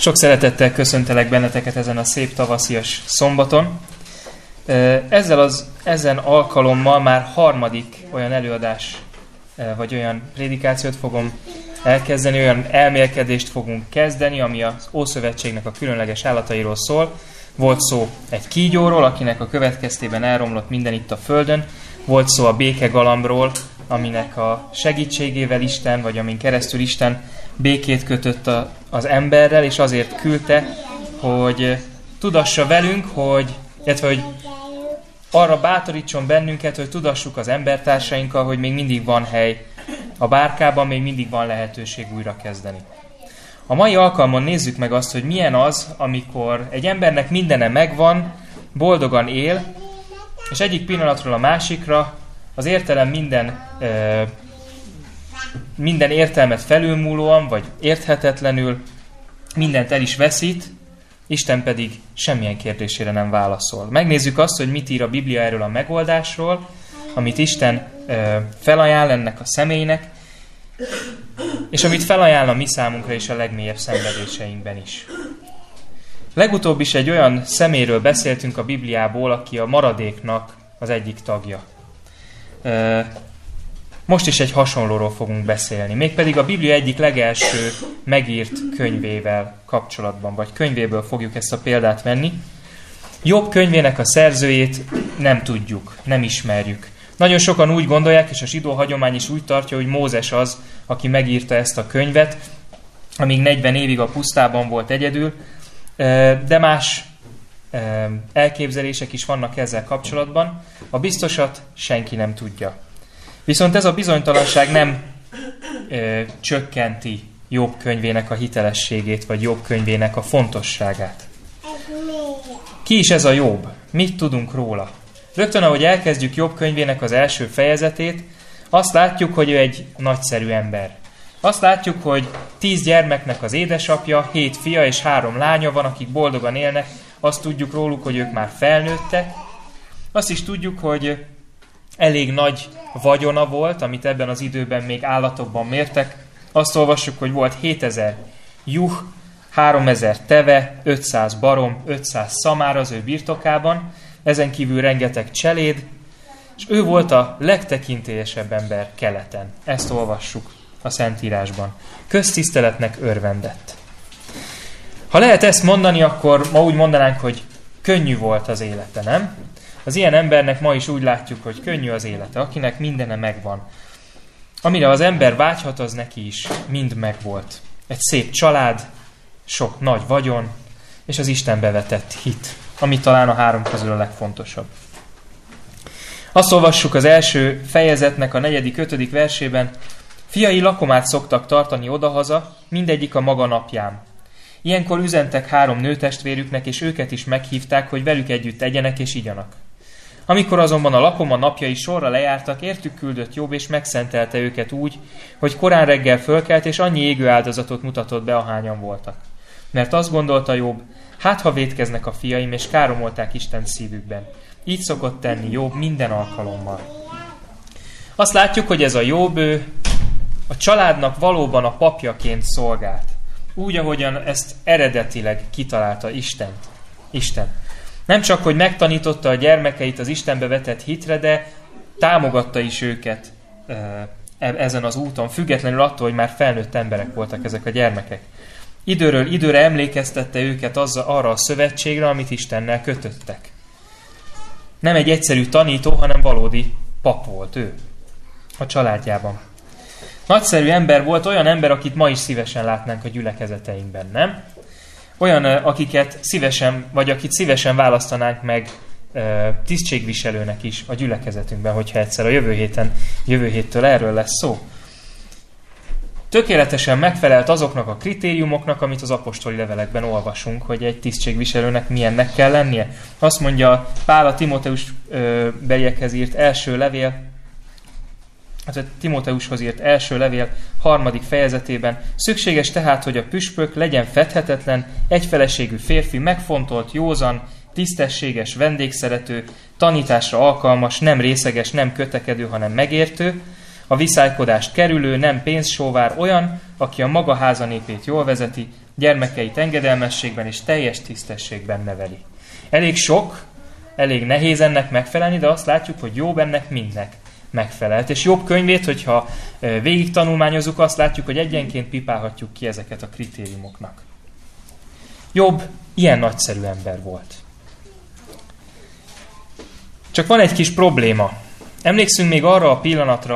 Sok szeretettel köszöntelek benneteket ezen a szép tavaszias szombaton. Ezen alkalommal már harmadik olyan előadás, vagy olyan prédikációt fogom elkezdeni, olyan elmélkedést fogunk kezdeni, ami az Ószövetségnek a különleges állatairól szól. Volt szó egy kígyóról, akinek a következtében elromlott minden itt a földön. Volt szó a békegalambról, aminek a segítségével Isten, vagy amin keresztül Isten békét kötött az emberrel, és azért küldte, hogy tudassa velünk, illetve hogy arra bátorítson bennünket, hogy tudassuk az embertársainkkal, hogy még mindig van hely a bárkában, még mindig van lehetőség újra kezdeni. A mai alkalmon nézzük meg azt, hogy milyen az, amikor egy embernek mindene megvan, boldogan él, és egyik pillanatról a másikra az értelem minden értelmet felülmúlóan, vagy érthetetlenül mindent el is veszít, Isten pedig semmilyen kérdésére nem válaszol. Megnézzük azt, hogy mit ír a Biblia erről a megoldásról, amit Isten felajánl ennek a személynek, és amit felajánl a mi számunkra is a legmélyebb szenvedéseinkben is. Legutóbb is egy olyan személyről beszéltünk a Bibliából, aki a maradéknak az egyik tagja. Most is egy hasonlóról fogunk beszélni, mégpedig a Biblia egyik legelső megírt könyvével kapcsolatban, vagy könyvéből fogjuk ezt a példát venni. Jobb könyvének a szerzőjét nem tudjuk, nem ismerjük. Nagyon sokan úgy gondolják, és a zsidó hagyomány is úgy tartja, hogy Mózes az, aki megírta ezt a könyvet, amíg 40 évig a pusztában volt egyedül, de más elképzelések is vannak ezzel kapcsolatban. A biztosat senki nem tudja. Viszont ez a bizonytalanság nem csökkenti Jobb könyvének a hitelességét, vagy Jobb könyvének a fontosságát. Ki is ez a Jobb? Mit tudunk róla? Rögtön, ahogy elkezdjük Jobb könyvének az első fejezetét, azt látjuk, hogy ő egy nagyszerű ember. Azt látjuk, hogy 10 gyermeknek az édesapja, 7 fia és 3 lánya van, akik boldogan élnek. Azt tudjuk róluk, hogy ők már felnőttek. Azt is tudjuk, hogy elég nagy vagyona volt, amit ebben az időben még állatokban mértek. Azt olvassuk, hogy volt 7000 juh, 3000 teve, 500 barom, 500 szamár az ő birtokában, ezen kívül rengeteg cseléd, és ő volt a legtekintélyesebb ember keleten. Ezt olvassuk a Szentírásban. Köztiszteletnek örvendett. Ha lehet ezt mondani, akkor ma úgy mondanánk, hogy könnyű volt az élete, nem? Az ilyen embernek ma is úgy látjuk, hogy könnyű az élete, akinek mindene megvan. Amire az ember vágyhat, az neki is mind megvolt. Egy szép család, sok nagy vagyon, és az Istenbe vetett hit, ami talán a 3 közül a legfontosabb. Azt olvassuk az első fejezetnek a 4.-5. versében: fiai lakomát szoktak tartani odahaza, mindegyik a maga napján. Ilyenkor üzentek 3 nőtestvérüknek, és őket is meghívták, hogy velük együtt egyenek és igyanak. Amikor azonban a lakoma napjai sorra lejártak, értük küldött Jobb, és megszentelte őket úgy, hogy korán reggel fölkelt, és annyi égő áldozatot mutatott be, ahányan voltak. Mert azt gondolta Jobb, hát ha vétkeznek a fiaim, és káromolták Isten szívükben. Így szokott tenni Jobb minden alkalommal. Azt látjuk, hogy ez a Jobb, a családnak valóban a papjaként szolgált. Úgy, ahogyan ezt eredetileg kitalálta Isten. Nem csak, hogy megtanította a gyermekeit az Istenbe vetett hitre, de támogatta is őket ezen az úton, függetlenül attól, hogy már felnőtt emberek voltak ezek a gyermekek. Időről időre emlékeztette őket arra a szövetségre, amit Istennel kötöttek. Nem egy egyszerű tanító, hanem valódi pap volt ő a családjában. Nagyszerű ember volt, olyan ember, akit ma is szívesen látnánk a gyülekezeteinkben, nem? Olyan, akit szívesen választanánk meg tisztségviselőnek is a gyülekezetünkben, hogyha egyszer a jövő héttől erről lesz szó. Tökéletesen megfelelt azoknak a kritériumoknak, amit az apostoli levelekben olvasunk, hogy egy tisztségviselőnek milyennek kell lennie. Azt mondja Pál a Timóteus beliekhez írt első levél, Timóteushoz írt első levél 3. fejezetében: szükséges tehát, hogy a püspök legyen fedhetetlen, egyfeleségű férfi, megfontolt, józan, tisztességes, vendégszerető, tanításra alkalmas, nem részeges, nem kötekedő, hanem megértő, a viszálykodást kerülő, nem pénzsóvár, olyan, aki a maga háza népét jól vezeti, gyermekeit engedelmességben és teljes tisztességben neveli. Elég sok, elég nehéz ennek megfelelni, de azt látjuk, hogy Jobb ennek mindnek megfelelt. És Jobb könyvét, hogyha végig tanulmányozzuk, azt látjuk, hogy egyenként pipálhatjuk ki ezeket a kritériumoknak. Jobb ilyen nagyszerű ember volt. Csak van egy kis probléma. Emlékszünk még arra a pillanatra,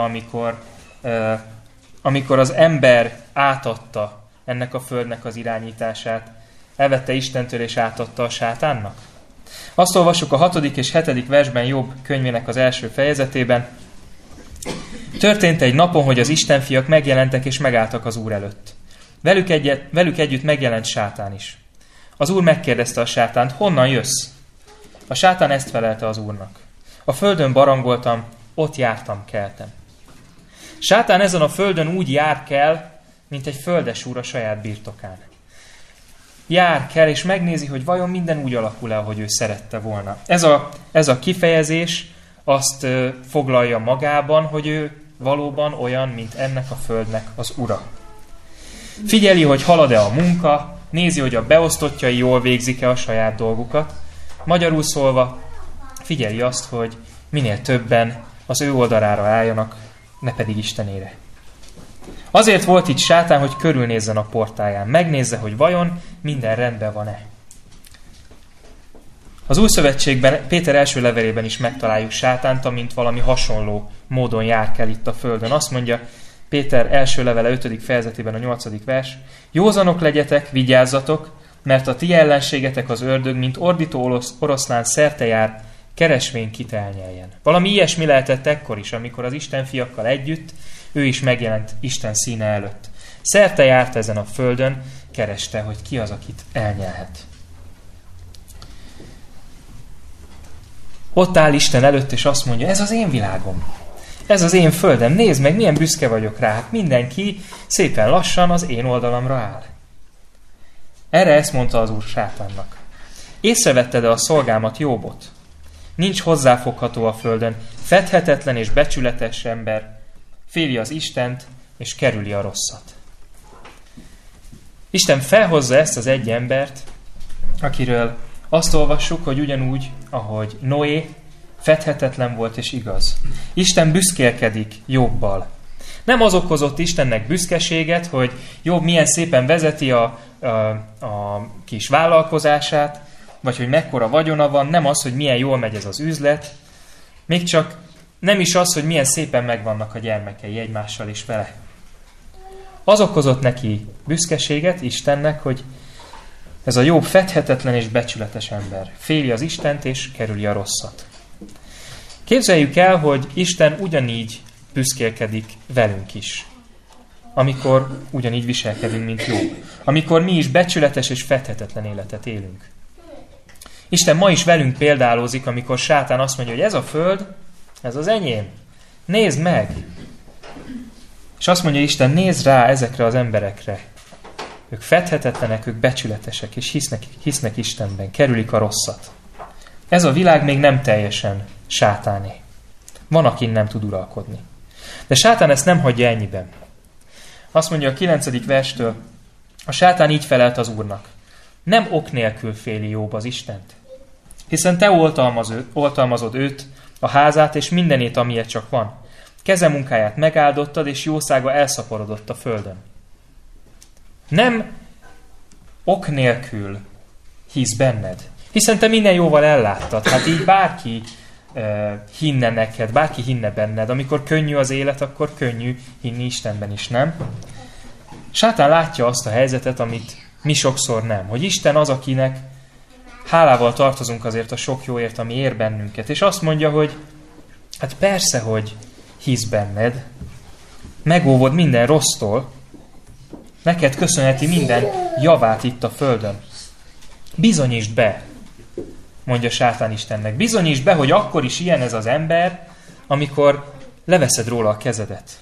amikor az ember átadta ennek a földnek az irányítását, elvette Istentől és átadta a sátánnak? Azt olvassuk a 6. és 7. versben Jobb könyvének az első fejezetében. Történt egy napon, hogy az istenfiak megjelentek és megálltak az Úr előtt. Velük együtt megjelent sátán is. Az Úr megkérdezte a sátánt, honnan jössz? A sátán ezt felelte az Úrnak. A földön barangoltam, ott jártam, keltem. Sátán ezen a földön úgy jár kell, mint egy földesúr a saját birtokán. Jár kell, és megnézi, hogy vajon minden úgy alakul-e, ahogy ő szerette volna. Ez a kifejezés azt foglalja magában, hogy ő valóban olyan, mint ennek a földnek az ura. Figyeli, hogy halad-e a munka, nézi, hogy a beosztottjai jól végzik-e a saját dolgukat. Magyarul szólva, figyeli azt, hogy minél többen az ő oldalára álljanak, ne pedig Istenére. Azért volt itt sátán, hogy körülnézzen a portáján, megnézze, hogy vajon minden rendben van-e. Az Új Szövetségben, Péter első levelében is megtaláljuk sátánt, amint valami hasonló módon jár kell itt a földön. Azt mondja Péter első levele 5. fejezetében a 8. vers. Józanok legyetek, vigyázzatok, mert a ti ellenségetek az ördög, mint ordító oroszlán szerte jár, keresvén kit elnyeljen. Valami ilyesmi lehetett ekkor is, amikor az istenfiakkal együtt ő is megjelent Isten színe előtt. Szerte járt ezen a földön, kereste, hogy ki az, akit elnyelhet. Ott áll Isten előtt, és azt mondja, ez az én világom, ez az én földem, nézd meg, milyen büszke vagyok rá, hát mindenki szépen lassan az én oldalamra áll. Erre ezt mondta az Úr sátánnak. Észrevetted-e a szolgámat, Jobbot? Nincs hozzáfogható a földön, fedhetetlen és becsületes ember, féli az Istent és kerüli a rosszat. Isten felhozza ezt az egy embert, akiről azt olvassuk, hogy ugyanúgy, ahogy Noé, fedhetetlen volt és igaz. Isten büszkélkedik Jobbal. Nem az okozott Istennek büszkeséget, hogy Jobb milyen szépen vezeti a kis vállalkozását, vagy hogy mekkora vagyona van, nem az, hogy milyen jól megy ez az üzlet, még csak nem is az, hogy milyen szépen megvannak a gyermekei egymással is vele. Az okozott neki büszkeséget Istennek, hogy ez a Jobb fedhetetlen és becsületes ember. Féli az Istent és kerüli a rosszat. Képzeljük el, hogy Isten ugyanígy büszkélkedik velünk is. Amikor ugyanígy viselkedünk, mint Jobb. Amikor mi is becsületes és fedhetetlen életet élünk. Isten ma is velünk példálózik, amikor sátán azt mondja, hogy ez a föld, ez az enyém. Nézd meg! És azt mondja Isten, nézd rá ezekre az emberekre. Ők fedhetetlenek, ők becsületesek, és hisznek Istenben, kerülik a rosszat. Ez a világ még nem teljesen sátáné. Van, akin nem tud uralkodni. De sátán ezt nem hagyja ennyiben. Azt mondja a 9. verstől, a sátán így felelt az Úrnak. Nem ok nélkül féli Jobb az Istent. Hiszen te oltalmazod őt, a házát és mindenét, amilyet csak van. Keze munkáját megáldottad, és jószága elszaporodott a földön. Nem ok nélkül hisz benned, hiszen te minden jóval elláttad. Hát így bárki hinne neked, bárki hinne benned. Amikor könnyű az élet, akkor könnyű hinni Istenben is, nem? Sátán látja azt a helyzetet, amit mi sokszor nem. Hogy Isten az, akinek hálával tartozunk azért a sok jóért, ami ér bennünket. És azt mondja, hogy hát persze, hogy hisz benned, megóvod minden rossztól, neked köszönheti minden javát itt a földön. Bizonyítsd be, mondja sátán Istennek. Bizonyítsd be, hogy akkor is ilyen ez az ember, amikor leveszed róla a kezedet.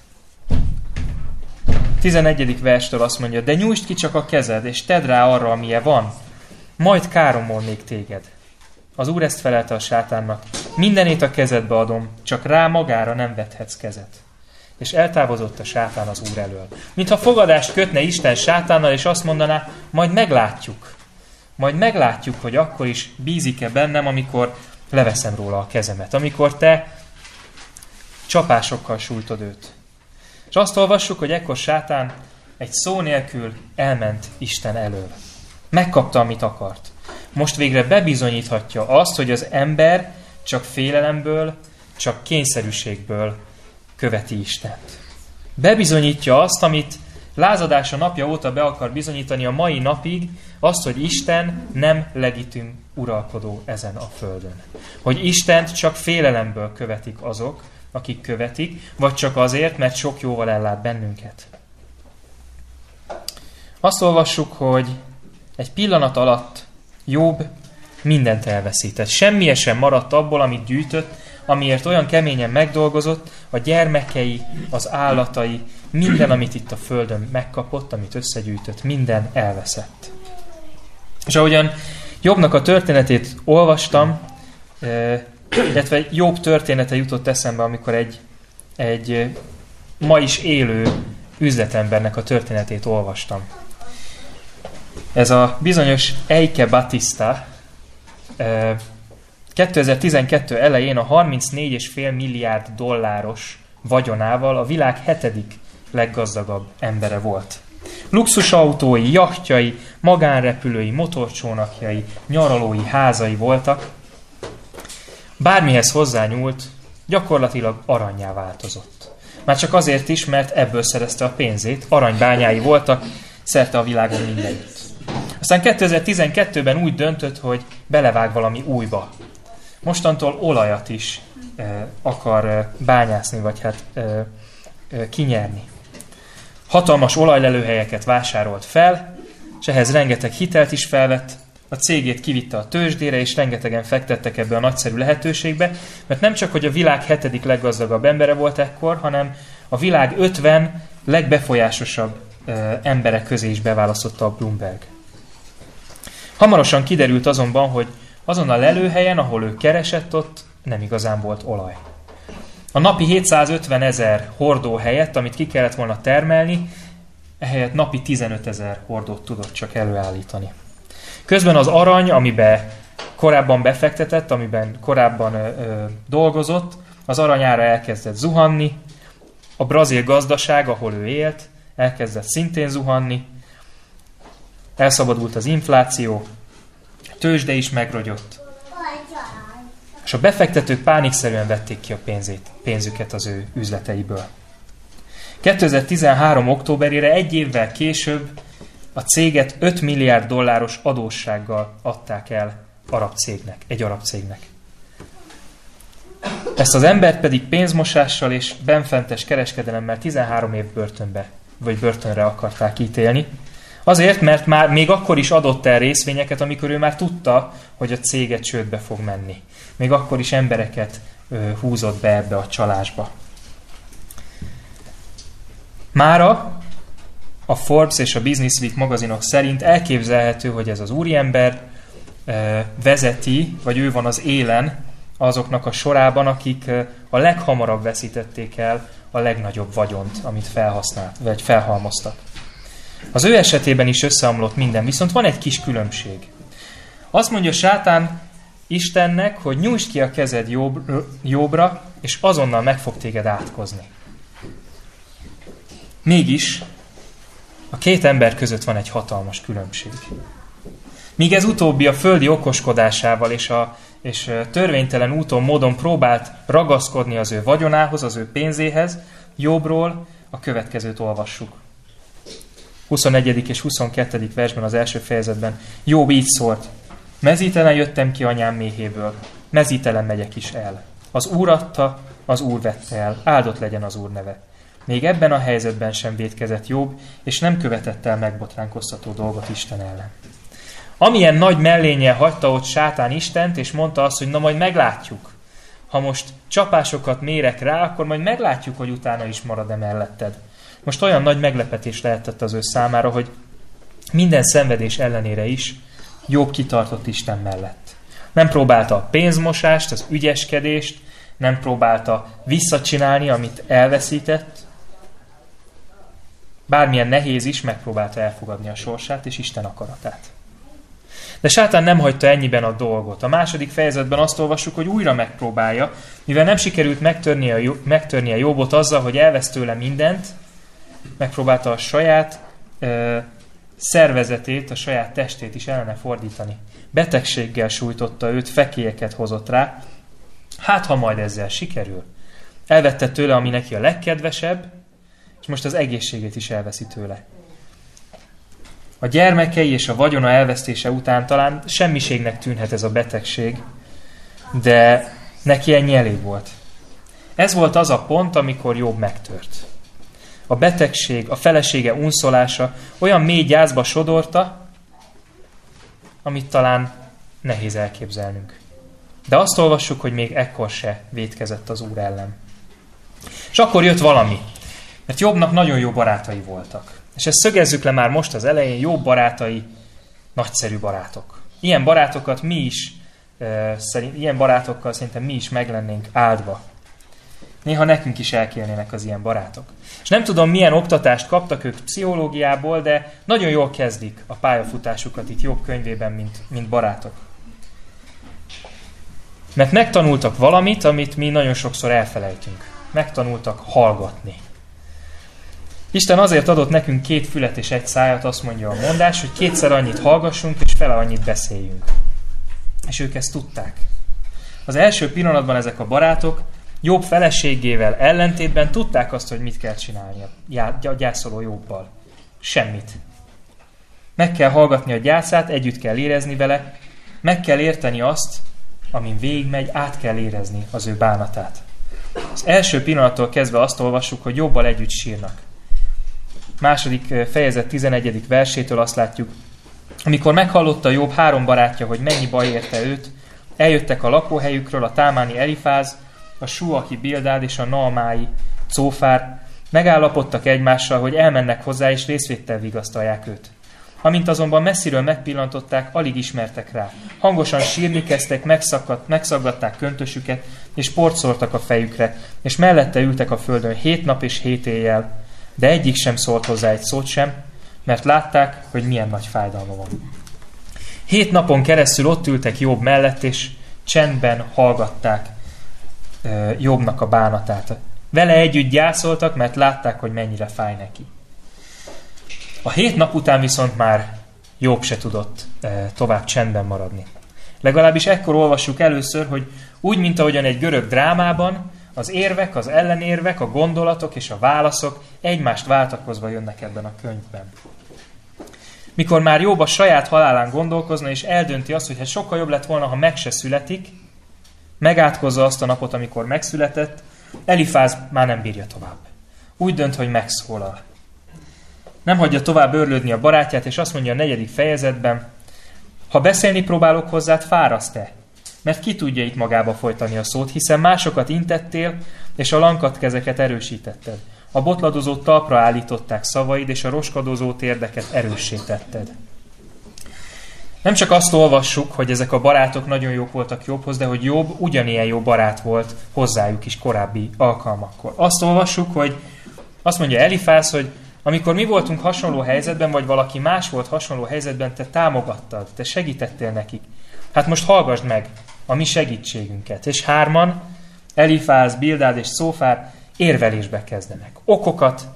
11. verstől azt mondja, de nyújtsd ki csak a kezed, és tedd rá arra, amilyen van, majd káromolnék téged. Az Úr ezt felelte a sátánnak, mindenét a kezedbe adom, csak rá magára nem vethetsz kezet. és eltávozott a sátán az Úr elől. Mintha fogadást kötne Isten sátánnal, és azt mondaná, majd meglátjuk. Majd meglátjuk, hogy akkor is bízik-e bennem, amikor leveszem róla a kezemet, amikor te csapásokkal sújtod őt. És azt olvassuk, hogy ekkor sátán egy szó nélkül elment Isten elől. Megkapta, amit akart. Most végre bebizonyíthatja azt, hogy az ember csak félelemből, csak kényszerűségből követi Istent. Bebizonyítja azt, amit lázadása napja óta be akar bizonyítani a mai napig, azt, hogy Isten nem legitim uralkodó ezen a földön. Hogy Istent csak félelemből követik azok, akik követik, vagy csak azért, mert sok jóval ellát bennünket. Azt olvassuk, hogy egy pillanat alatt Jobb mindent elveszített. Semmije sem maradt abból, amit gyűjtött, amiért olyan keményen megdolgozott, a gyermekei, az állatai, minden, amit itt a földön megkapott, amit összegyűjtött, minden elveszett. És ahogyan Jobbnak a történetét olvastam, illetve Jobb története jutott eszembe, amikor egy ma is élő üzletembernek a történetét olvastam. Ez a bizonyos Eike Batista 2012 elején a 34,5 milliárd dolláros vagyonával a világ 7. leggazdagabb embere volt. Luxusautói, jachtjai, magánrepülői, motorcsónakjai, nyaralói házai voltak. Bármihez hozzányúlt, gyakorlatilag arannyá változott. Már csak azért is, mert ebből szerezte a pénzét, aranybányái voltak szerte a világon mindenütt. Aztán 2012-ben úgy döntött, hogy belevág valami újba. Mostantól olajat is akar bányászni, vagy kinyerni. Hatalmas olajlelőhelyeket vásárolt fel, és ehhez rengeteg hitelt is felvett, a cégét kivitte a tőzsdére, és rengetegen fektettek ebbe a nagyszerű lehetőségbe, mert nem csak, hogy a világ 7. leggazdagabb embere volt ekkor, hanem a világ 50 legbefolyásosabb emberek közé is beválasztotta a Bloomberg. Hamarosan kiderült azonban, hogy azon a lelőhelyen, ahol ő keresett, ott nem igazán volt olaj. A napi 750 000 hordó helyett, amit ki kellett volna termelni, ehelyett napi 15 000 hordót tudott csak előállítani. Közben az arany, amiben korábban befektetett, amiben korábban dolgozott, az aranyára elkezdett zuhanni, a brazil gazdaság, ahol ő élt, elkezdett szintén zuhanni, elszabadult az infláció, a tőzsde is megrogyott, és a befektetők pánikszerűen vették ki a pénzüket az ő üzleteiből. 2013. októberére, egy évvel később a céget 5 milliárd dolláros adóssággal adták el egy arab cégnek. Ezt az embert pedig pénzmosással és benfentes kereskedelemmel 13 év börtönre akarták ítélni. Azért, mert már még akkor is adott el részvényeket, amikor ő már tudta, hogy a céget csődbe fog menni. Még akkor is embereket húzott be ebbe a csalásba. Mára a Forbes és a Business Week magazinok szerint elképzelhető, hogy ez az úriember vezeti, vagy ő van az élen azoknak a sorában, akik a leghamarabb veszítették el a legnagyobb vagyont, amit felhalmoztak. Az ő esetében is összeomlott minden, viszont van egy kis különbség. Azt mondja sátán Istennek, hogy nyújtsd ki a kezed Jobbra, és azonnal meg fog téged átkozni. Mégis a két ember között van egy hatalmas különbség. Míg ez utóbbi a földi okoskodásával és törvénytelen úton, módon próbált ragaszkodni az ő vagyonához, az ő pénzéhez, Jobbról a következőt olvassuk. 21. és 22. versben, az első fejezetben Jobb így szólt: mezítelen jöttem ki anyám méhéből, mezítelen megyek is el. Az Úr adta, az Úr vette el, áldott legyen az Úr neve. Még ebben a helyzetben sem vétkezett Jobb, és nem követett el megbotránkoztató dolgot Isten ellen. Amilyen nagy mellénnyel hagyta ott sátán Istent, és mondta azt, hogy na majd meglátjuk. Ha most csapásokat mérek rá, akkor majd meglátjuk, hogy utána is marad-e melletted. Most olyan nagy meglepetés lehetett az ő számára, hogy minden szenvedés ellenére is Jobb kitartott Isten mellett. Nem próbálta a pénzmosást, az ügyeskedést, nem próbálta visszacsinálni, amit elveszített, Bármilyen nehéz is, megpróbálta elfogadni a sorsát és Isten akaratát. De sátán nem hagyta ennyiben a dolgot. A 2. fejezetben azt olvassuk, hogy újra megpróbálja, mivel nem sikerült megtörnie Jobbot azzal, hogy elvesz tőle mindent, megpróbálta a saját szervezetét, a saját testét is ellene fordítani. Betegséggel sújtotta őt, fekélyeket hozott rá. Hát, ha majd ezzel sikerül. Elvette tőle, ami neki a legkedvesebb, és most az egészségét is elveszi tőle. A gyermekei és a vagyona elvesztése után talán semmiségnek tűnhet ez a betegség, de neki ennyi elég volt. Ez volt az a pont, amikor Jobb megtört. A betegség, a felesége unszolása olyan mély gyászba sodorta, amit talán nehéz elképzelnünk. De azt olvassuk, hogy még ekkor se vétkezett az Úr ellen. És akkor jött valami, mert Jobbnak nagyon jó barátai voltak. És ezt szögezzük le már most az elején, Jobb barátai nagyszerű barátok. Ilyen barátokkal szerintem mi is meglennénk áldva. Néha nekünk is elkélnének az ilyen barátok. És nem tudom, milyen oktatást kaptak ők pszichológiából, de nagyon jól kezdik a pályafutásukat itt Jobb könyvében, mint barátok. Mert megtanultak valamit, amit mi nagyon sokszor elfelejtünk. Megtanultak hallgatni. Isten azért adott nekünk 2 fület és 1 szájat, azt mondja a mondás, hogy 2-szer annyit hallgassunk, és fele annyit beszéljünk. És ők ezt tudták. Az első pillanatban ezek a barátok Jobb feleségével ellentétben tudták azt, hogy mit kell csinálni a gyászoló Jobbal. Semmit. Meg kell hallgatni a gyászát, együtt kell érezni vele, meg kell érteni azt, amin végigmegy, át kell érezni az ő bánatát. Az első pillanattól kezdve azt olvassuk, hogy Jobbal együtt sírnak. 2. fejezet 11. versétől azt látjuk, amikor meghallotta Jobb 3 barátja, hogy mennyi baj érte őt, eljöttek a lakóhelyükről a támáni Elifáz, a Suaki Bildád és a Naamái Cófár, megállapodtak egymással, hogy elmennek hozzá és részvéttel vigasztalják őt. Amint azonban messziről megpillantották, alig ismertek rá. Hangosan sírni kezdtek, megszaggatták köntösüket, és port szórtak a fejükre, és mellette ültek a földön 7 nap és 7 éjjel, de egyik sem szólt hozzá egy szót sem, mert látták, hogy milyen nagy fájdalma van. 7 napon keresztül ott ültek Jobb mellett, és csendben hallgatták Jobbnak a bánatát. Vele együtt gyászoltak, mert látták, hogy mennyire fáj neki. A 7 nap után viszont már Jobb se tudott tovább csendben maradni. Legalábbis ekkor olvassuk először, hogy úgy, mint ahogyan egy görög drámában, az érvek, az ellenérvek, a gondolatok és a válaszok egymást váltakozva jönnek ebben a könyvben. Mikor már Jobb a saját halálán gondolkozna, és eldönti azt, hogy sokkal jobb lett volna, ha meg se születik, megátkozza azt a napot, amikor megszületett, Elifáz már nem bírja tovább. Úgy dönt, hogy megszólal. Nem hagyja tovább őrlődni a barátját, és azt mondja a 4. fejezetben, ha beszélni próbálok hozzád, fáraszt-e? Mert ki tudja itt magába folytani a szót, hiszen másokat intettél, és a lankadt kezeket erősítetted. A botladozó talpra állították szavaid, és a roskadozó térdeket erőssé tetted. Nem csak azt olvassuk, hogy ezek a barátok nagyon jók voltak Jobbhoz, de hogy Jobb ugyanilyen jó barát volt hozzájuk is korábbi alkalmakkor. Azt olvassuk, hogy azt mondja Elifáz, hogy amikor mi voltunk hasonló helyzetben, vagy valaki más volt hasonló helyzetben, te támogattad, te segítettél nekik. Hát most hallgassd meg a mi segítségünket. És 3, Elifáz, Bildád és Cófár érvelésbe kezdenek. Okokat,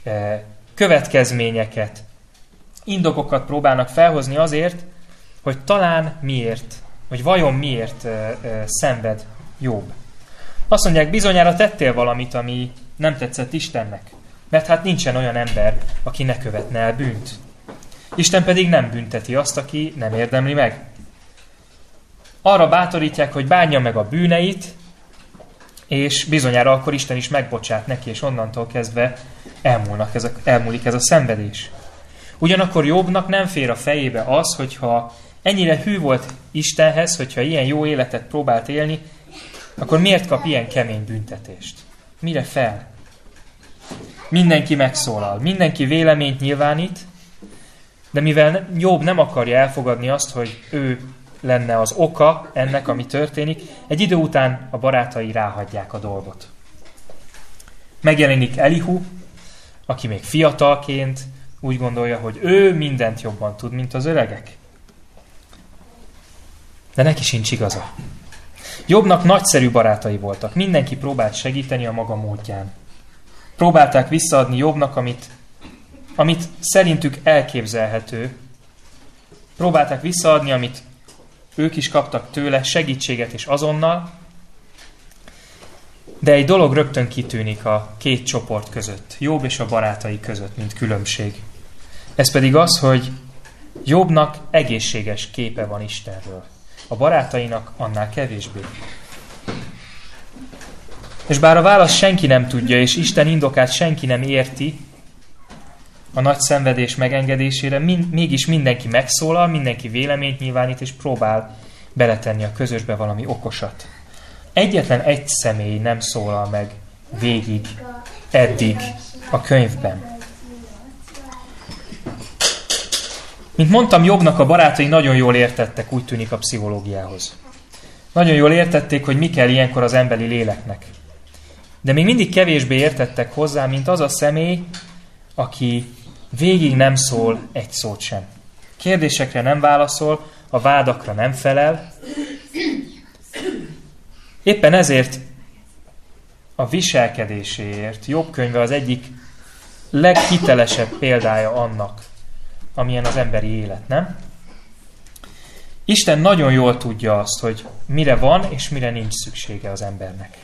következményeket, indokokat próbálnak felhozni azért, hogy talán miért, vagy vajon miért szenved Jobb. Azt mondják, bizonyára tettél valamit, ami nem tetszett Istennek. Mert hát nincsen olyan ember, aki ne követne el bűnt. Isten pedig nem bünteti azt, aki nem érdemli meg. Arra bátorítják, hogy bánja meg a bűneit, és bizonyára akkor Isten is megbocsát neki, és onnantól kezdve elmúlik ez a szenvedés. Ugyanakkor Jobbnak nem fér a fejébe az, hogyha ennyire hű volt Istenhez, hogyha ilyen jó életet próbált élni, akkor miért kap ilyen kemény büntetést? Mire fel? Mindenki megszólal, mindenki véleményt nyilvánít, de mivel Jobb nem akarja elfogadni azt, hogy ő lenne az oka ennek, ami történik, egy idő után a barátai ráhagyják a dolgot. Megjelenik Elihu, aki még fiatalként úgy gondolja, hogy ő mindent jobban tud, mint az öregek. De neki sincs igaza. Jobbnak nagyszerű barátai voltak. Mindenki próbált segíteni a maga módján. Próbálták visszaadni Jobbnak, amit szerintük elképzelhető. Próbálták visszaadni, amit ők is kaptak tőle, segítséget és azonnal. De egy dolog rögtön kitűnik a két csoport között, Jobb és a barátai között, mint különbség. Ez pedig az, hogy Jobbnak egészséges képe van Istenről. A barátainak annál kevésbé. És bár a választ senki nem tudja, és Isten indokát senki nem érti, a nagy szenvedés megengedésére mégis mindenki megszólal, mindenki véleményt nyilvánít, és próbál beletenni a közösbe valami okosat. Egyetlen egy személy nem szólal meg végig, eddig a könyvben. Mint mondtam, Jobbnak a barátai nagyon jól értettek, úgy tűnik, a pszichológiához. Nagyon jól értették, hogy mi kell ilyenkor az emberi léleknek. De még mindig kevésbé értettek hozzá, mint az a személy, aki végig nem szól egy szót sem. Kérdésekre nem válaszol, a vádakra nem felel. Éppen ezért a viselkedéséért Jobb könyve az egyik leghitelesebb példája annak, amilyen az emberi élet, nem? Isten nagyon jól tudja azt, hogy mire van és mire nincs szüksége az embernek.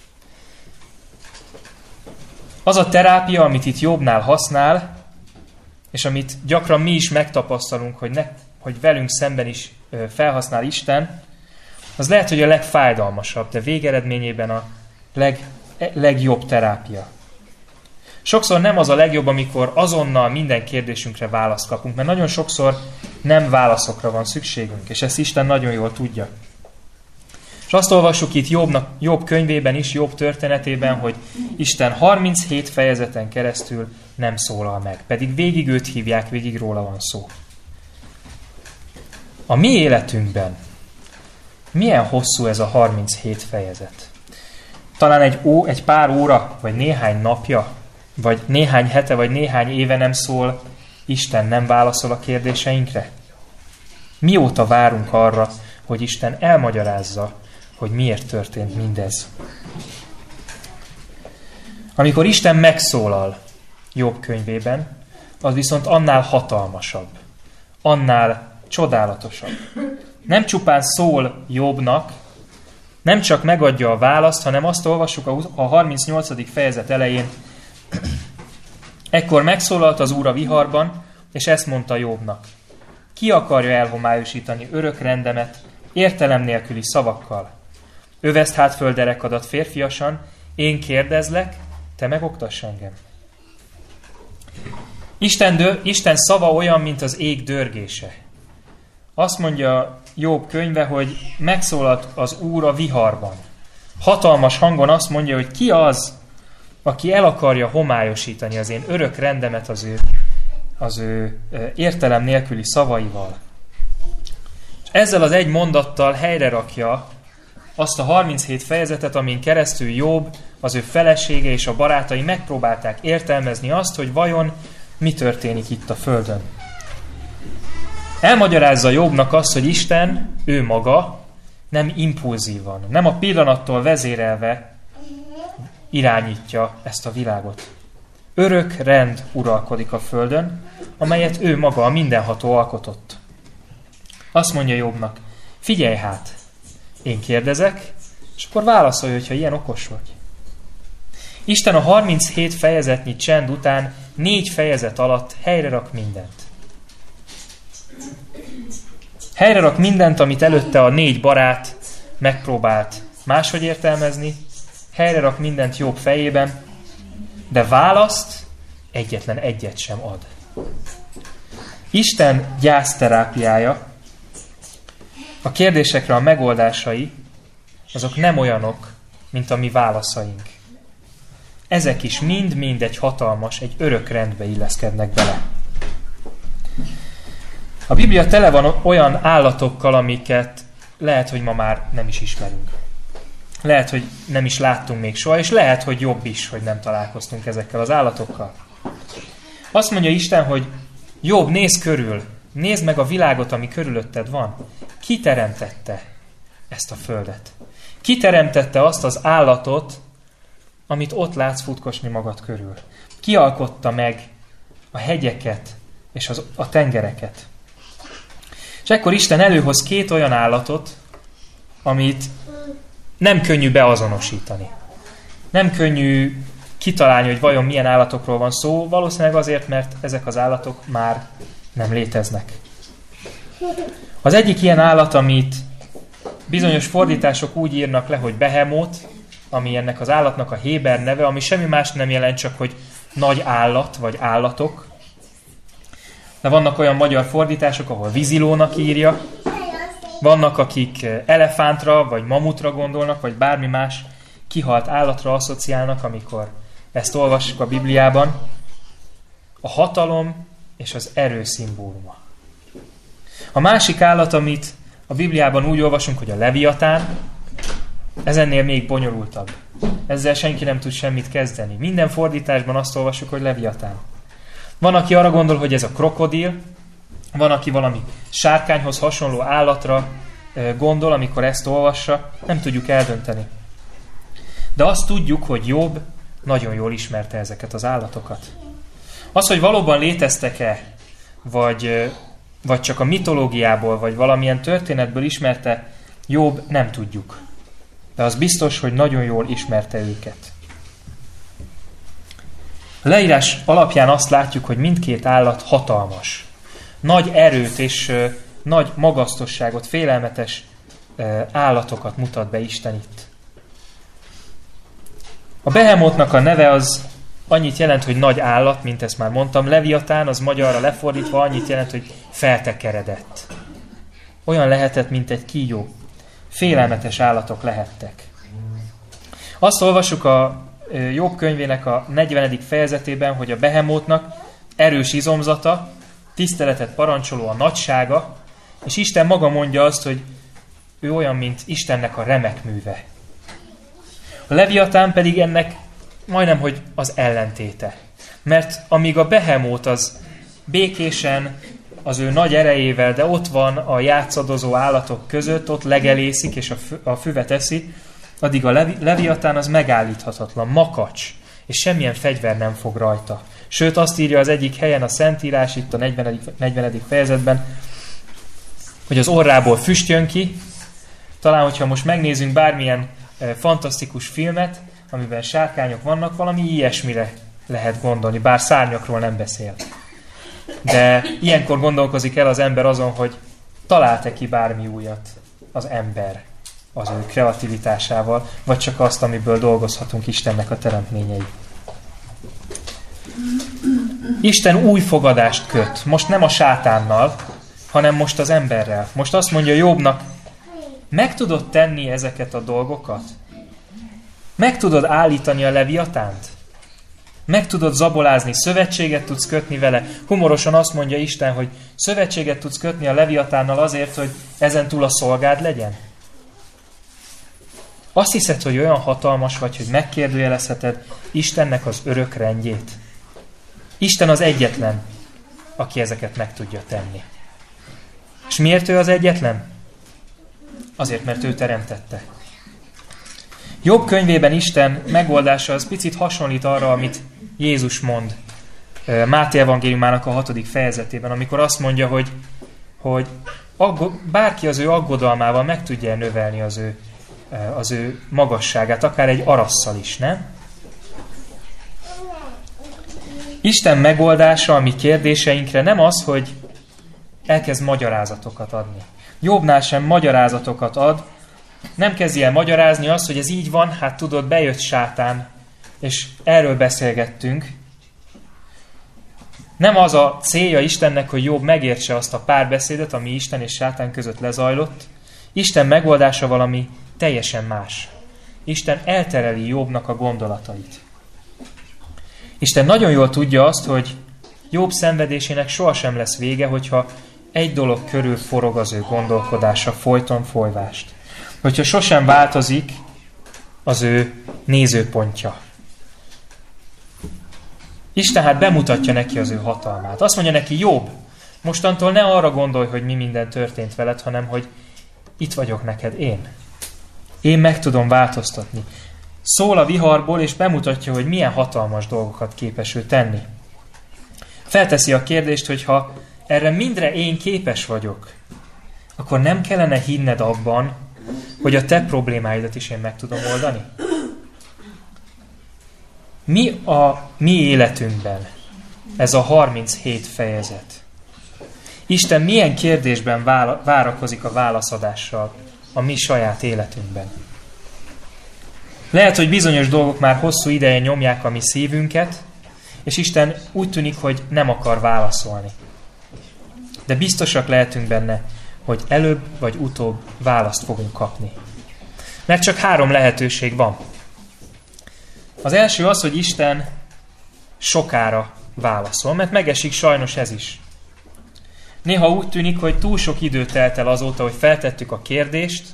Az a terápia, amit itt Jobbnál használ, és amit gyakran mi is megtapasztalunk, hogy velünk szemben is felhasznál Isten, az lehet, hogy a legfájdalmasabb, de végeredményében a legjobb terápia. Sokszor nem az a legjobb, amikor azonnal minden kérdésünkre választ kapunk, mert nagyon sokszor nem válaszokra van szükségünk, és ezt Isten nagyon jól tudja. És azt olvassuk itt Jobb könyvében is, Jobb történetében, hogy Isten 37 fejezeten keresztül nem szólal meg, pedig végig őt hívják, végig róla van szó. A mi életünkben milyen hosszú ez a 37 fejezet? Talán egy pár óra, vagy néhány napja, vagy néhány hete, vagy néhány éve nem szól, Isten nem válaszol a kérdéseinkre? Mióta várunk arra, hogy Isten elmagyarázza, hogy miért történt mindez? Amikor Isten megszólal Jobb könyvében, az viszont annál hatalmasabb, annál csodálatosabb. Nem csupán szól Jobbnak, nem csak megadja a választ, hanem azt olvassuk a 38. fejezet elején. Ekkor megszólalt az Úr a viharban, és ezt mondta Jobbnak. Ki akarja elhomályosítani örök rendemet értelem nélküli szavakkal? Öveszt hát föl derekadat férfiasan, én kérdezlek, te megoktass engem. Isten szava olyan, mint az ég dörgése. Azt mondja Jobb könyve, hogy megszólalt az Úr a viharban. Hatalmas hangon azt mondja, hogy ki az, aki el akarja homályosítani az én örök rendemet az ő értelem nélküli szavaival. És ezzel az egy mondattal helyre rakja azt a 37 fejezetet, amin keresztül Jobb, az ő felesége és a barátai megpróbálták értelmezni azt, hogy vajon mi történik itt a földön. Elmagyarázza Jobbnak azt, hogy Isten, ő maga, nem impulzívan, nem a pillanattól vezérelve irányítja ezt a világot. Örök rend uralkodik a földön, amelyet ő maga, a mindenható alkotott. Azt mondja Jobbnak, figyelj hát, én kérdezek, és akkor válaszolj, hogyha ilyen okos vagy. Isten a 37 fejezetnyi csend után 4 fejezet alatt helyre rak mindent. Helyre rak mindent, amit előtte a 4 barát megpróbált máshogy értelmezni, helyre rak mindent Jobb fejében, de választ egyetlen egyet sem ad. Isten gyászterápiája, a kérdésekre a megoldásai, azok nem olyanok, mint a mi válaszaink. Ezek is mind-mind egy hatalmas, egy örök rendbe illeszkednek bele. A Biblia tele van olyan állatokkal, amiket lehet, hogy ma már nem is ismerünk. Lehet, hogy nem is láttunk még soha, és lehet, hogy jobb is, hogy nem találkoztunk ezekkel az állatokkal. Azt mondja Isten, hogy Jobb, nézz körül, nézd meg a világot, ami körülötted van. Ki teremtette ezt a földet? Ki teremtette azt az állatot, amit ott látsz futkosni magad körül? Ki alkotta meg a hegyeket és a tengereket? És ekkor Isten előhoz 2 olyan állatot, amit nem könnyű beazonosítani. Nem könnyű kitalálni, hogy vajon milyen állatokról van szó, valószínűleg azért, mert ezek az állatok már nem léteznek. Az egyik ilyen állat, amit bizonyos fordítások úgy írnak le, hogy behemót, ami ennek az állatnak a héber neve, ami semmi más nem jelent, csak hogy nagy állat, vagy állatok. De vannak olyan magyar fordítások, ahol vízilónak írja, vannak, akik elefántra, vagy mamutra gondolnak, vagy bármi más kihalt állatra asszociálnak, amikor ezt olvassuk a Bibliában. A hatalom és az erő szimbóluma. A másik állat, amit a Bibliában úgy olvasunk, hogy a leviatán, ez ennél még bonyolultabb. Ezzel senki nem tud semmit kezdeni. Minden fordításban azt olvassuk, hogy leviatán. Van, aki arra gondol, hogy ez a krokodil, van, aki valami sárkányhoz hasonló állatra gondol, amikor ezt olvassa, nem tudjuk eldönteni. De azt tudjuk, hogy Jobb nagyon jól ismerte ezeket az állatokat. Az, hogy valóban léteztek-e, vagy csak a mitológiából, vagy valamilyen történetből ismerte Jobb, nem tudjuk. De az biztos, hogy nagyon jól ismerte őket. A leírás alapján azt látjuk, hogy mindkét állat hatalmas. Nagy erőt és nagy magasztosságot, félelmetes állatokat mutat be Isten itt. A behemótnak a neve az annyit jelent, hogy nagy állat, mint ezt már mondtam. Leviatán, az magyarra lefordítva annyit jelent, hogy feltekeredett. Olyan lehetett, mint egy kígyó. Félelmetes állatok lehettek. Azt olvassuk a Jobb könyvének a 40. fejezetében, hogy a behemótnak erős izomzata, tiszteletet parancsoló a nagysága, és Isten maga mondja azt, hogy ő olyan, mint Istennek a remek műve. A leviatán pedig ennek majdnem, hogy az ellentéte. Mert amíg a behemót az békésen, az ő nagy erejével, de ott van a játszadozó állatok között, ott legelészik és a füvet eszi, addig a leviatán az megállíthatatlan, makacs, és semmilyen fegyver nem fog rajta. Sőt, azt írja az egyik helyen a Szentírás, itt a 40. fejezetben, hogy az orrából füst jön ki. Talán, hogyha most megnézzünk bármilyen fantasztikus filmet, amiben sárkányok vannak, valami ilyesmire lehet gondolni, bár szárnyakról nem beszél. De ilyenkor gondolkozik el az ember azon, hogy talált-e ki bármi újat az ember az ő kreativitásával, vagy csak azt, amiből dolgozhatunk Istennek a teremtményei. Isten új fogadást köt, most nem a sátánnal, hanem most az emberrel. Most azt mondja Jobbnak, meg tudod tenni ezeket a dolgokat? Meg tudod állítani a leviatánt? Meg tudod zabolázni, szövetséget tudsz kötni vele. Humorosan azt mondja Isten, hogy szövetséget tudsz kötni a leviatánnal azért, hogy ezentúl a szolgád legyen. Azt hiszed, hogy olyan hatalmas vagy, hogy megkérdőjelezheted Istennek az örök rendjét. Isten az egyetlen, aki ezeket meg tudja tenni. És miért ő az egyetlen? Azért, mert ő teremtette. Jobb könyvében Isten megoldása az picit hasonlít arra, amit Jézus mond Máté evangéliumának a 6. fejezetében, amikor azt mondja, hogy bárki az ő aggodalmával meg tudja növelni az ő magasságát, akár egy arasszal is, nem? Isten megoldása a mi kérdéseinkre nem az, hogy elkezd magyarázatokat adni. Jobbnál sem magyarázatokat ad, nem kezdi el magyarázni azt, hogy ez így van, hát tudod, bejött sátán, és erről beszélgettünk. Nem az a célja Istennek, hogy Jobb megértse azt a párbeszédet, ami Isten és sátán között lezajlott. Isten megoldása valami teljesen más. Isten eltereli Jobbnak a gondolatait. Isten nagyon jól tudja azt, hogy Jobb szenvedésének sohasem lesz vége, hogyha egy dolog körül forog az ő gondolkodása, folyton folyvást. Hogyha sosem változik az ő nézőpontja. Isten hát bemutatja neki az ő hatalmát. Azt mondja neki, Jobb, mostantól ne arra gondolj, hogy mi minden történt veled, hanem hogy itt vagyok neked én. Én meg tudom változtatni. Szól a viharból, és bemutatja, hogy milyen hatalmas dolgokat képes ő tenni. Felteszi a kérdést, hogy ha erre mindre én képes vagyok, akkor nem kellene hinned abban, hogy a te problémáidat is én meg tudom oldani? Mi a mi életünkben ez a 37 fejezet? Isten milyen kérdésben várakozik a válaszadással a mi saját életünkben? Lehet, hogy bizonyos dolgok már hosszú ideje nyomják a mi szívünket, és Isten úgy tűnik, hogy nem akar válaszolni. De biztosak lehetünk benne, hogy előbb vagy utóbb választ fogunk kapni. Mert csak 3 lehetőség van. Az első az, hogy Isten sokára válaszol, mert megesik sajnos ez is. Néha úgy tűnik, hogy túl sok idő telt el azóta, hogy feltettük a kérdést,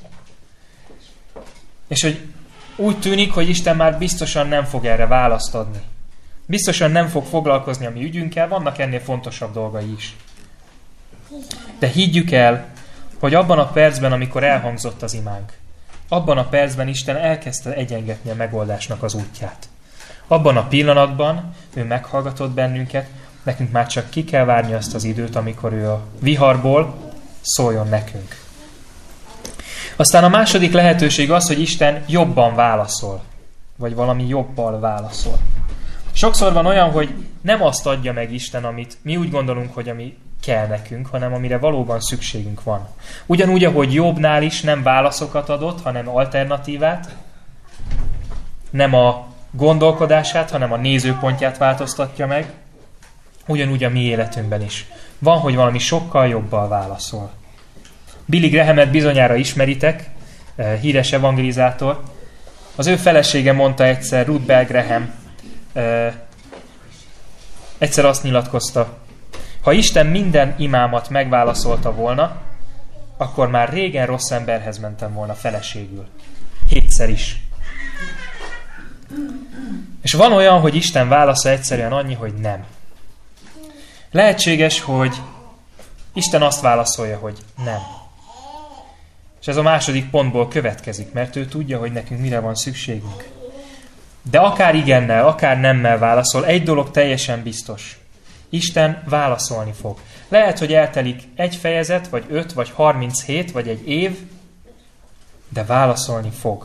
és hogy úgy tűnik, hogy Isten már biztosan nem fog erre választ adni. Biztosan nem fog foglalkozni a mi ügyünkkel, vannak ennél fontosabb dolgai is. De higgyük el, hogy abban a percben, amikor elhangzott az imánk, abban a percben Isten elkezdte egyengetni a megoldásnak az útját. Abban a pillanatban ő meghallgatott bennünket, nekünk már csak ki kell várni azt az időt, amikor ő a viharból szóljon nekünk. Aztán a második lehetőség az, hogy Isten jobban válaszol, vagy valami jobbal válaszol. Sokszor van olyan, hogy nem azt adja meg Isten, amit mi úgy gondolunk, hogy ami kell nekünk, hanem amire valóban szükségünk van. Ugyanúgy, ahogy Jobbnál is nem válaszokat adott, hanem alternatívát, nem a gondolkodását, hanem a nézőpontját változtatja meg, ugyanúgy a mi életünkben is. Van, hogy valami sokkal jobbal válaszol. Billy Grahamet bizonyára ismeritek, híres evangelizátor. Az ő felesége mondta egyszer, Ruth Bell Graham, egyszer azt nyilatkozta, ha Isten minden imámat megválaszolta volna, akkor már régen rossz emberhez mentem volna feleségül. 7-szer is. És van olyan, hogy Isten válasza egyszerűen annyi, hogy nem. Lehetséges, hogy Isten azt válaszolja, hogy nem. És ez a második pontból következik, mert ő tudja, hogy nekünk mire van szükségünk. De akár igennel, akár nemmel válaszol, egy dolog teljesen biztos. Isten válaszolni fog. Lehet, hogy eltelik 1 fejezet, vagy 5, vagy 37, vagy 1 év, de válaszolni fog.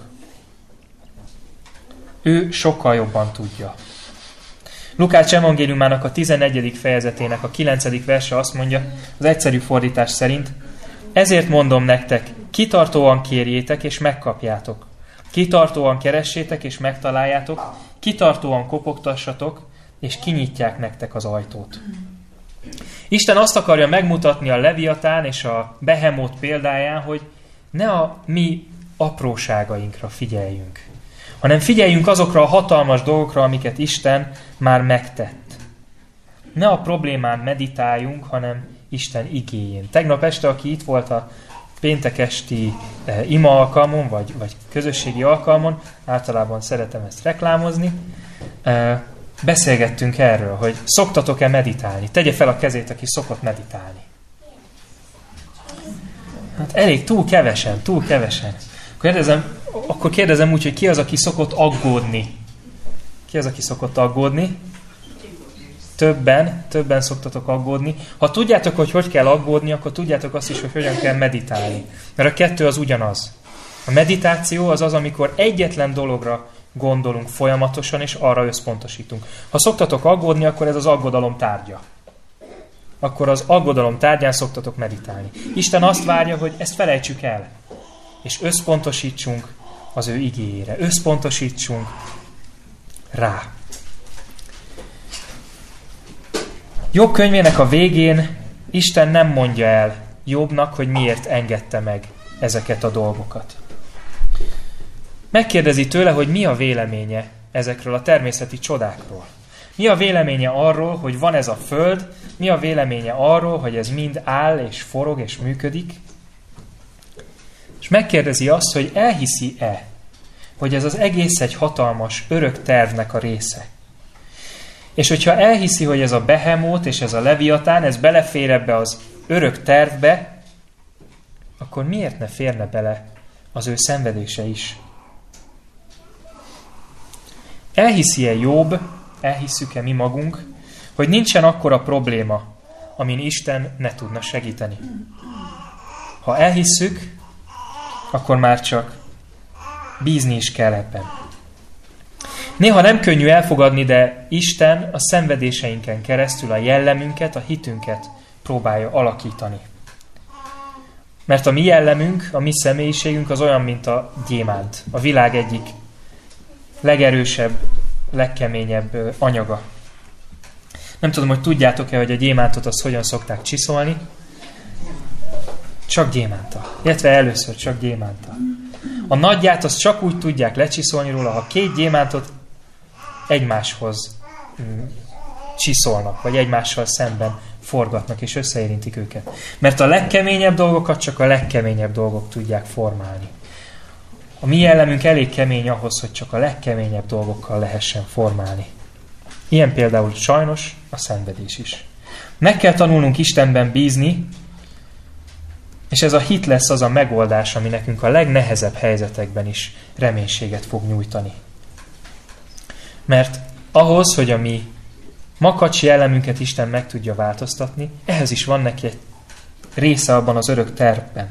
Ő sokkal jobban tudja. Lukács evangéliumának a 11. fejezetének a 9. verse azt mondja, az egyszerű fordítás szerint, ezért mondom nektek, kitartóan kérjétek és megkapjátok. Kitartóan keressétek és megtaláljátok, kitartóan kopogtassatok, és kinyitják nektek az ajtót. Isten azt akarja megmutatni a Leviatán és a Behemót példáján, hogy ne a mi apróságainkra figyeljünk, hanem figyeljünk azokra a hatalmas dolgokra, amiket Isten már megtett. Ne a problémán meditáljunk, hanem Isten igéjén. Tegnap este, aki itt volt a péntek esti ima alkalmon, vagy közösségi alkalmon, általában szeretem ezt reklámozni, beszélgettünk erről, hogy szoktatok-e meditálni? Tegye fel a kezét, aki szokott meditálni. Hát elég, túl kevesen. Akkor kérdezem úgy, hogy ki az, aki szokott aggódni? Ki az, aki szokott aggódni? Többen szoktatok aggódni. Ha tudjátok, hogy kell aggódni, akkor tudjátok azt is, hogy hogyan kell meditálni. Mert a 2 az ugyanaz. A meditáció az, amikor egyetlen dologra gondolunk folyamatosan, és arra összpontosítunk. Ha szoktatok aggódni, akkor ez az aggodalom tárgya. Akkor az aggodalom tárgyán szoktatok meditálni. Isten azt várja, hogy ezt felejtsük el, és összpontosítsunk az ő igéjére. Összpontosítsunk rá. Jobb könyvének a végén Isten nem mondja el Jobbnak, hogy miért engedte meg ezeket a dolgokat. Megkérdezi tőle, hogy mi a véleménye ezekről a természeti csodákról. Mi a véleménye arról, hogy van ez a föld, mi a véleménye arról, hogy ez mind áll és forog és működik. És megkérdezi azt, hogy elhiszi-e, hogy ez az egész egy hatalmas, örök tervnek a része. És hogyha elhiszi, hogy ez a Behemót és ez a Leviatán, ez belefér ebbe az örök tervbe, akkor miért ne férne bele az ő szenvedése is? Elhiszi-e Jobb, elhisszük-e mi magunk, hogy nincsen akkora probléma, amin Isten ne tudna segíteni? Ha elhisszük, akkor már csak bízni is kell ebben. Néha nem könnyű elfogadni, de Isten a szenvedéseinken keresztül a jellemünket, a hitünket próbálja alakítani. Mert a mi jellemünk, a mi személyiségünk az olyan, mint a gyémánt. A világ egyik legerősebb, legkeményebb anyaga. Nem tudom, hogy tudjátok-e, hogy a gyémántot azt hogyan szokták csiszolni. Csak gyémánta. Illetve először csak gyémánta. A nagyját azt csak úgy tudják lecsiszolni róla, ha két gyémántot egymáshoz csiszolnak, vagy egymással szemben forgatnak, és összeérintik őket. Mert a legkeményebb dolgokat csak a legkeményebb dolgok tudják formálni. A mi jellemünk elég kemény ahhoz, hogy csak a legkeményebb dolgokkal lehessen formálni. Ilyen például sajnos a szenvedés is. Meg kell tanulnunk Istenben bízni, és ez a hit lesz az a megoldás, ami nekünk a legnehezebb helyzetekben is reménységet fog nyújtani. Mert ahhoz, hogy a mi makacsi jellemünket Isten meg tudja változtatni, ehhez is van neki egy része abban az örök tervben.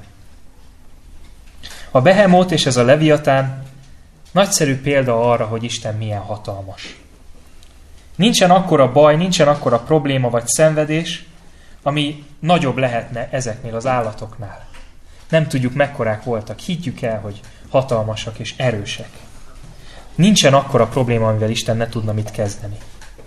A Behemót és ez a Leviatán nagyszerű példa arra, hogy Isten milyen hatalmas. Nincsen akkora baj, nincsen akkora probléma vagy szenvedés, ami nagyobb lehetne ezeknél az állatoknál. Nem tudjuk, mekkorák voltak. Higgyük el, hogy hatalmasak és erősek. Nincsen akkora probléma, amivel Isten ne tudna mit kezdeni.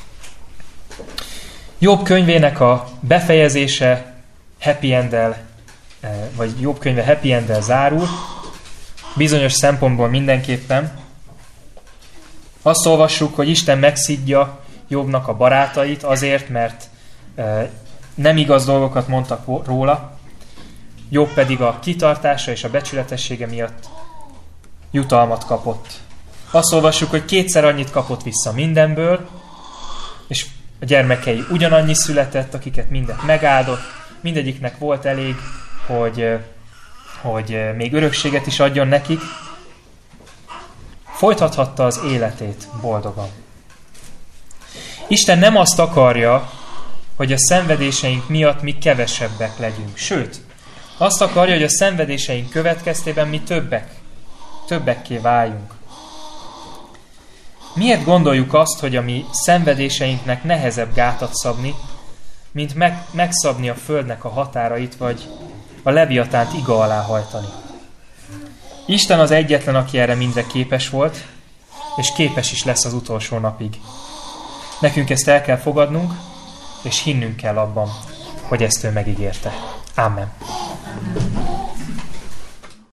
Jobb könyvének a befejezése happy end-el, vagy Jobb könyve happy end-el zárul, bizonyos szempontból mindenképpen. Azt olvassuk, hogy Isten megszidja Jobbnak a barátait azért, mert nem igaz dolgokat mondtak róla, Jobb pedig a kitartása és a becsületessége miatt jutalmat kapott. Azt olvassuk, hogy 2-szer annyit kapott vissza mindenből, és a gyermekei ugyanannyi született, akiket mindet megáldott, mindegyiknek volt elég, hogy még örökséget is adjon nekik. Folytathatta az életét boldogan. Isten nem azt akarja, hogy a szenvedéseink miatt mi kevesebbek legyünk. Sőt, azt akarja, hogy a szenvedéseink következtében mi többekké váljunk. Miért gondoljuk azt, hogy a mi szenvedéseinknek nehezebb gátat szabni, mint megszabni a földnek a határait, vagy a Leviatánt iga alá hajtani? Isten az egyetlen, aki erre mindre képes volt, és képes is lesz az utolsó napig. Nekünk ezt el kell fogadnunk, és hinnünk kell abban, hogy ezt ő megígérte. Amen.